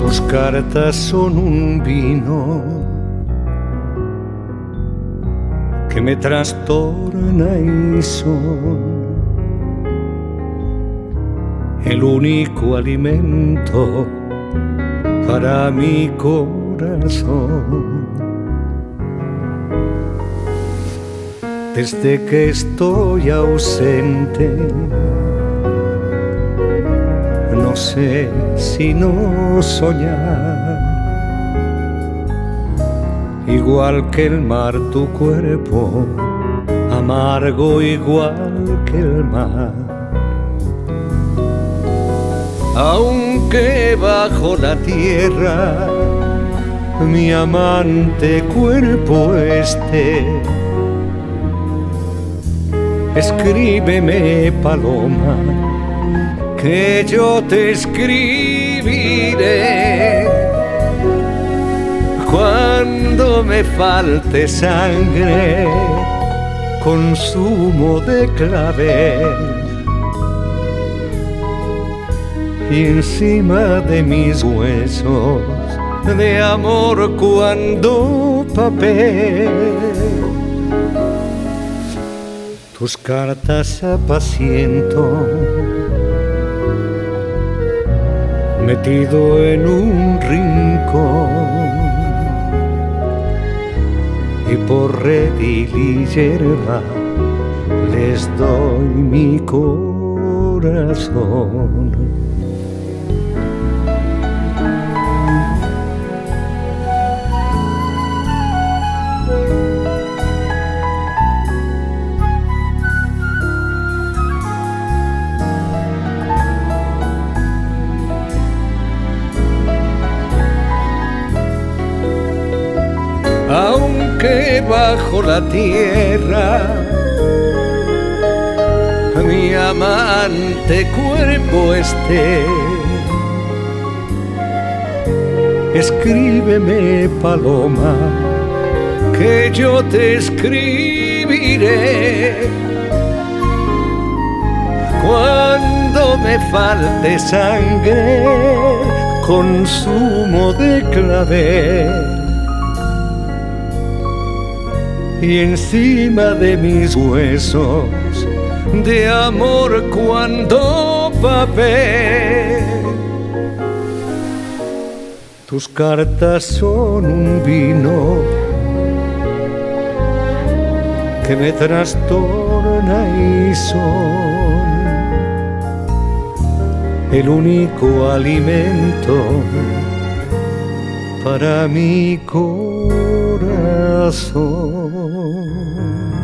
Tus cartas son un vino que me trastorna y son el único alimento para mi corazón. Desde que estoy ausente, no sé si no soñar. Igual que el mar tu cuerpo, amargo igual que el mar. Aunque bajo la tierra mi amante cuerpo esté, escríbeme, paloma, que yo te escribiré. Cuando me falte sangre, consumo de clavel, y encima de mis huesos de amor cuando papel. Tus cartas apaciento, metido en un rincón, y por redil y hierba les doy mi corazón. Aunque bajo la tierra mi amante cuerpo esté, escríbeme, paloma, que yo te escribiré. Cuando me falte sangre, consumo de clavel, y encima de mis huesos de amor cuando papel. Tus cartas son un vino que me trastorna y son el único alimento para mi corazón.